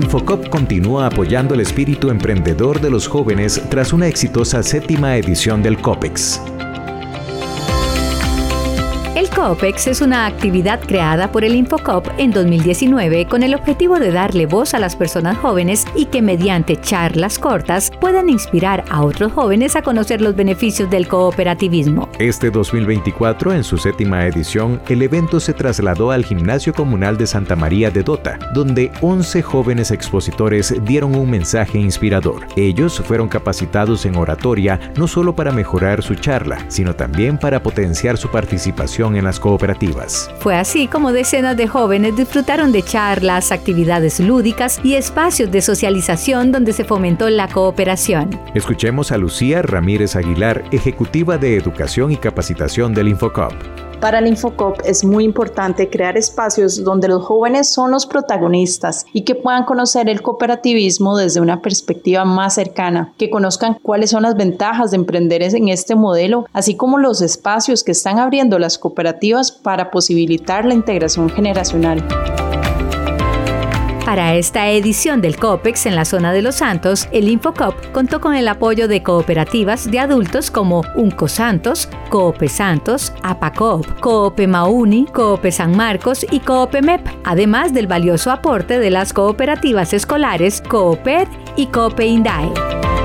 Infocop continúa apoyando el espíritu emprendedor de los jóvenes tras una exitosa 7ª edición del COPEX. El COPEX es una actividad creada por el Infocop en 2019 con el objetivo de darle voz a las personas jóvenes y que mediante charlas cortas puedan inspirar a otros jóvenes a conocer los beneficios del cooperativismo. Este 2024, en su 7ª edición, el evento se trasladó al Gimnasio Comunal de Santa María de Dota, donde 11 jóvenes expositores dieron un mensaje inspirador. Ellos fueron capacitados en oratoria no solo para mejorar su charla, sino también para potenciar su participación en las cooperativas. Fue así como decenas de jóvenes disfrutaron de charlas, actividades lúdicas y espacios de socialización donde se fomentó la cooperación. Escuchemos a Lucía Ramírez Aguilar, ejecutiva de Educación y Capacitación del Infocop. Para el Infocop es muy importante crear espacios donde los jóvenes son los protagonistas y que puedan conocer el cooperativismo desde una perspectiva más cercana, que conozcan cuáles son las ventajas de emprender en este modelo, así como los espacios que están abriendo las cooperativas para posibilitar la integración generacional. Para esta edición del COPEX en la zona de Los Santos, el Infocop contó con el apoyo de cooperativas de adultos como Unco Santos, Coope Santos, APACOOP, Coope Mauni, Coope San Marcos y Coope MEP, además del valioso aporte de las cooperativas escolares Cooped y Coope Indae.